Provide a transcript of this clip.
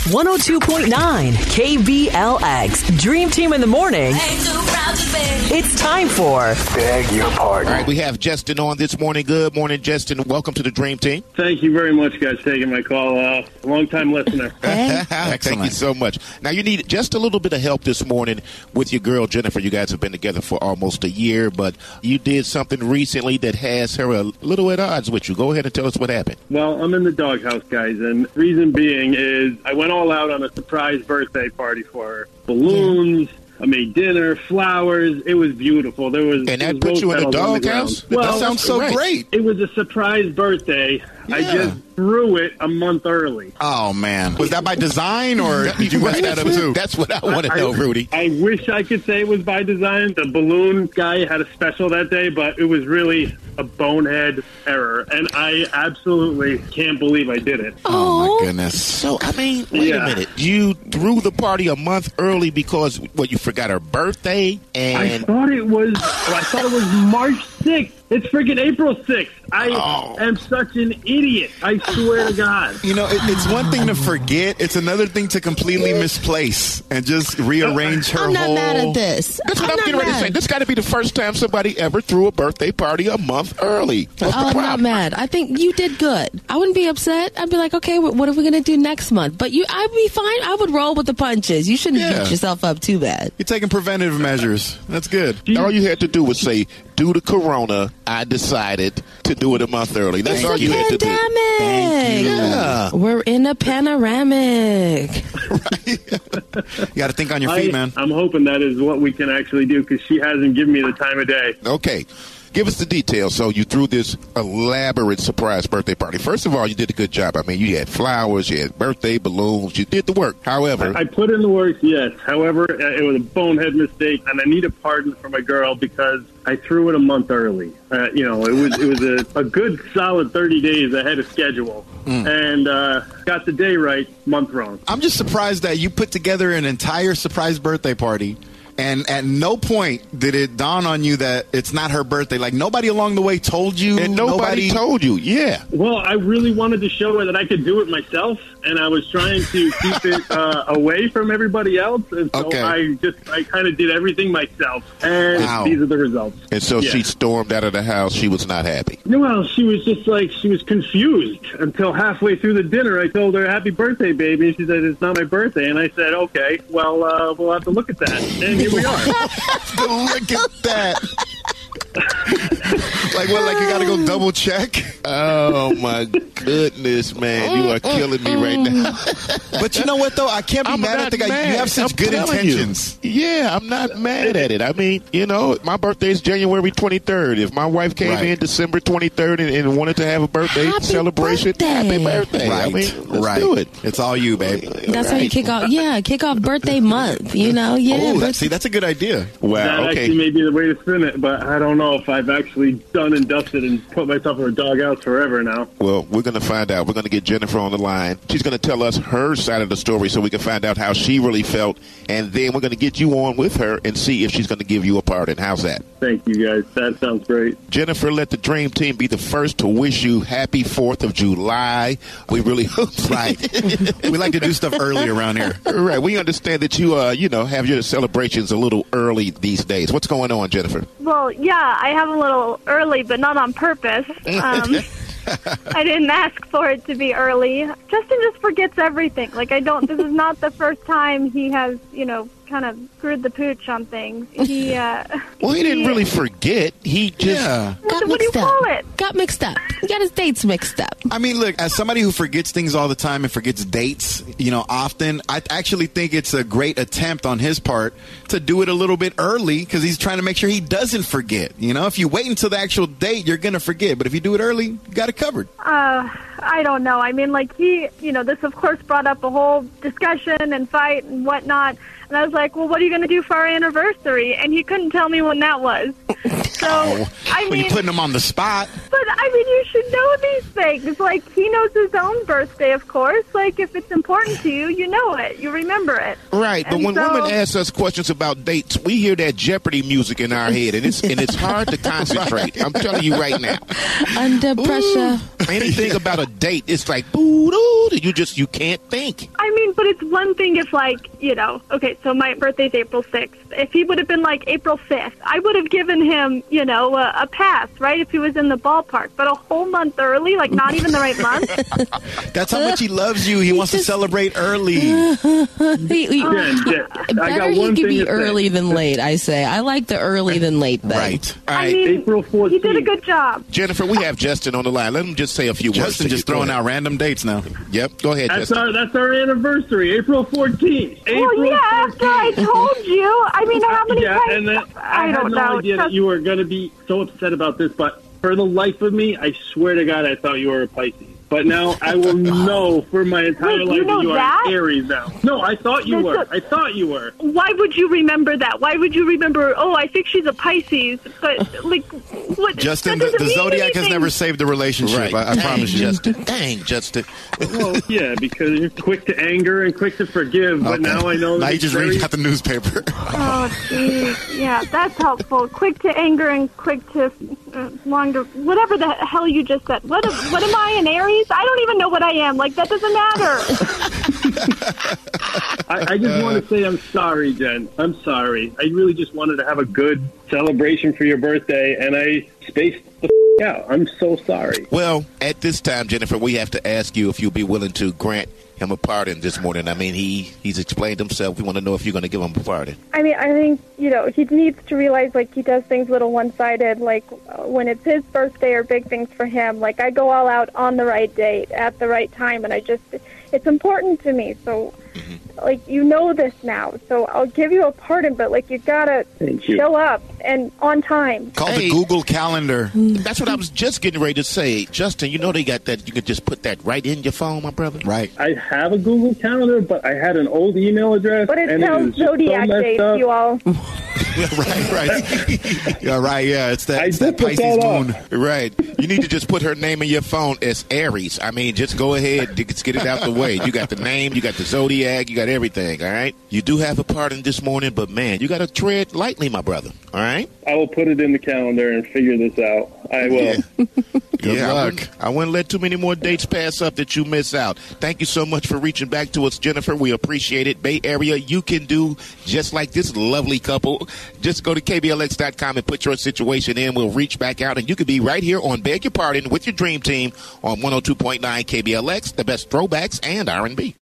102.9 KBLX. Dream Team in the morning. It's time for Beg Your Pardon. All right, we have Justin on this morning. Good morning, Justin. Welcome to the Dream Team. Thank you very much, guys, for taking my call. Long-time listener. Thank you so much. Now, you need just a little bit of help this morning with your girl, Jennifer. You guys have been together for almost a year, but you did something recently that has her a little at odds with you. Go ahead and tell us what happened. Well, I'm in the doghouse, guys, and reason being is I went all out on a surprise birthday party for her. Balloons. I made dinner, flowers. It was beautiful. And that put you in the doghouse? Well, that sounds so great. It was a surprise birthday. Yeah. I just threw it a month early. Oh, man. Was that by design, or did you write that up, too? That's what I want to know, Rudy. I wish I could say it was by design. The balloon guy had a special that day, but it was really a bonehead error. And I absolutely can't believe I did it. Oh, my goodness. So, I mean, wait a minute. You threw the party a month early because, you forgot her birthday? I thought it was March 6th. It's freaking April 6th. I am such an idiot. I swear to God. You know, it's one thing to forget. It's another thing to completely misplace and just rearrange her I'm not whole... mad at this. That's what I'm getting ready to say. This got to be the first time somebody ever threw a birthday party a month early. What's the I'm problem? not mad. I think you did good. I wouldn't be upset. I'd be like, okay, what are we going to do next month? But I'd be fine. I would roll with the punches. You shouldn't beat yourself up too bad. You're taking preventative measures. That's good. All you had to do was say, due to Corona, I decided to do it a month early. That's all you had to do. Thank you. Yeah. We're in a panoramic. You got to think on your feet, man. I'm hoping that is what we can actually do because she hasn't given me the time of day. Okay. Give us the details. So you threw this elaborate surprise birthday party. First of all, you did a good job. I mean, you had flowers, you had birthday balloons, you did the work. However, I put in the work, yes. However, it was a bonehead mistake, and I need a pardon for my girl because I threw it a month early. It was a good solid 30 days ahead of schedule, and got the day right, month wrong. I'm just surprised that you put together an entire surprise birthday party, and at no point did it dawn on you that it's not her birthday. Like, nobody along the way told you. And nobody told you, yeah. Well, I really wanted to show her that I could do it myself, and I was trying to keep it away from everybody else. And so I kind of did everything myself, and these are the results. And so she stormed out of the house. She was not happy. Well, she was just she was confused until halfway through the dinner. I told her, "Happy birthday, baby." And she said, "It's not my birthday." And I said, "Okay, well, we'll have to look at that." And here we are. Look at that. Like what? Like you got to go double check? Oh my goodness, man! You are killing me right now. But you know what though? I can't be mad at the guy. You have such good intentions. Yeah, I'm not mad at it. I mean, my birthday is January 23rd. If my wife came in December 23rd and wanted to have a birthday celebration, happy birthday! Right, I mean, let's do it. It's all you, babe. That's how you kick off. Yeah, kick off birthday month. That's a good idea. Wow. That actually may be the way to spin it, but I don't know if I've actually done and dusted and put myself in a doghouse forever now. Well, we're going to find out. We're going to get Jennifer on the line. She's going to tell us her side of the story so we can find out how she really felt. And then we're going to get you on with her and see if she's going to give you a pardon. How's that? Thank you, guys. That sounds great. Jennifer, let the Dream Team be the first to wish you happy 4th of July. We really hope so. Right. We like to do stuff early around here. Right. We understand that you, have your celebrations a little early these days. What's going on, Jennifer? Well, yeah, I have a little early, but not on purpose. I didn't ask for it to be early. Justin just forgets everything. This is not the first time he has, kind of screwed the pooch on things. He didn't really forget. He just... What do you call it? Got mixed up. He got his dates mixed up. I mean, look, as somebody who forgets things all the time and forgets dates, often, I actually think it's a great attempt on his part to do it a little bit early because he's trying to make sure he doesn't forget. If you wait until the actual date, you're going to forget. But if you do it early, you got it covered. I don't know. I mean, this, of course, brought up a whole discussion and fight and whatnot. And I was like, well, what are you going to do for our anniversary? And he couldn't tell me when that was. So, I When mean, you're putting him on the spot. but I mean, you should know these things. Like, he knows his own birthday, of course. Like, if it's important to you, you know it. You remember it. Right, but And when so- women ask us questions about dates, we hear that Jeopardy music in our head, and it's hard to concentrate. I'm telling you right now. Under pressure. Anything about a date, it's like, boo-doo, you can't think. I mean, but it's one thing if, like, you know, okay, so my birthday's April 6th. If he would have been, like, April 5th, I would have given him, you know, a pass, right, if he was in the ballpark. But a whole month early, like, not even the right month? That's how much he loves you. He wants to celebrate early. Jen, I Better got he one could thing be to say. early than late, I say. I like the early than late thing. Right. All I right, mean, April 14th. he did a good job. Jennifer, we have Justin on the line. Let him just say a few words. Justin to just you. Go throwing ahead. out random dates now. Yep, go ahead, That's Justin. our anniversary, April 14th. Well, yeah, after I told you. I mean, how many Yeah, times? and then I had don't no know. idea that you were going to be so upset about this, but for the life of me, I swear to God, I thought you were a Pisces. But now I will know for my entire Wait, life you know that you that? are an Aries now. No, I thought you were. That's I thought you were. Why would you remember that? Why would you remember, oh, I think she's a Pisces, but, like, what? Justin, that the doesn't mean Zodiac has anything. never saved the relationship. I Dang, promise you. Justin. Dang, Justin. Well, yeah, because you're quick to anger and quick to forgive, but Okay. now I know that Now you it's just very- read out the newspaper. Oh, geez. Yeah, that's helpful. Quick to anger and quick to longer. Whatever the hell you just said. What am I, an Aries? I don't even know what I am. Like, that doesn't matter. I just want to say I'm sorry, Jen. I'm sorry. I really just wanted to have a good celebration for your birthday, and I spaced the out. I'm so sorry. Well, at this time, Jennifer, we have to ask you if you'll be willing to grant him a pardon this morning. I mean, he's explained himself. We want to know if you're going to give him a pardon. I mean, I think, you know, he needs to realize, like, he does things a little one-sided. Like, when it's his birthday or big things for him, like, I go all out on the right date at the right time, and it's important to me. So, like, you know this now. So I'll give you a pardon, but, like, you gotta Thank you. show up and on time. Call Hey. the Google Calendar. That's what I was just getting ready to say. Justin, you know they got that. You can just put that right in your phone, my brother. Right. I have a Google Calendar, but I had an old email address, But it and tells it was just zodiac so messed dates, up. you all. right. Yeah, right. Yeah, it's I that did put Pisces that up. moon. Right. You need to just put her name in your phone as Aries. I mean, just go ahead. Just get it out the way. You got the name. You got the zodiac. You got everything. All right. You do have a pardon this morning, but man, you got to tread lightly, my brother. All right. I will put it in the calendar and figure this out. I will. Good luck. I wouldn't let too many more dates pass up that you miss out. Thank you so much for reaching back to us, Jennifer. We appreciate it. Bay Area, you can do just like this lovely couple. Just go to KBLX.com and put your situation in. We'll reach back out, and you could be right here on Beg Your Pardon with your dream team on 102.9 KBLX, the best throwbacks and R&B.